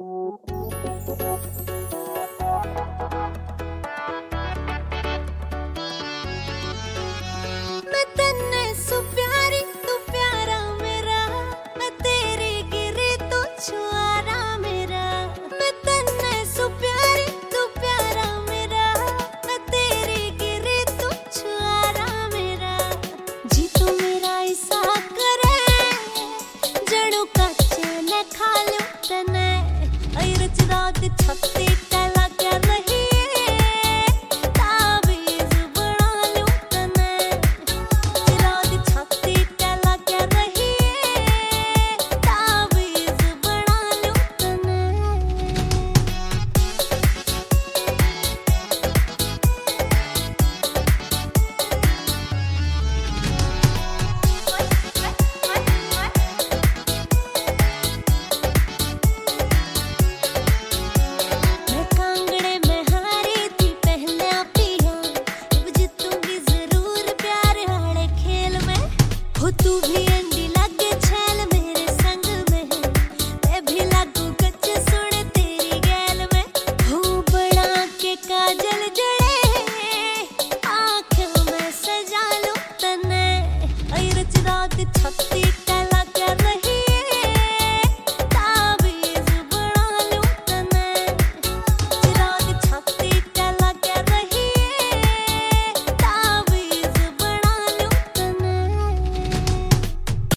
मैं तन्ने सु प्यारी तू प्यारा मेरा, मैं तेरे गिरे तू छुआरा मेरा। मैं तन्ने सु प्यारी तू प्यारा मेरा, मैं तेरे गिरे तू छुआरा मेरा। जी तू मेरा ऐसा करे जड़ों कच्चे न खा लूं तने, रच रात छत्ती तला क्या रही तू भी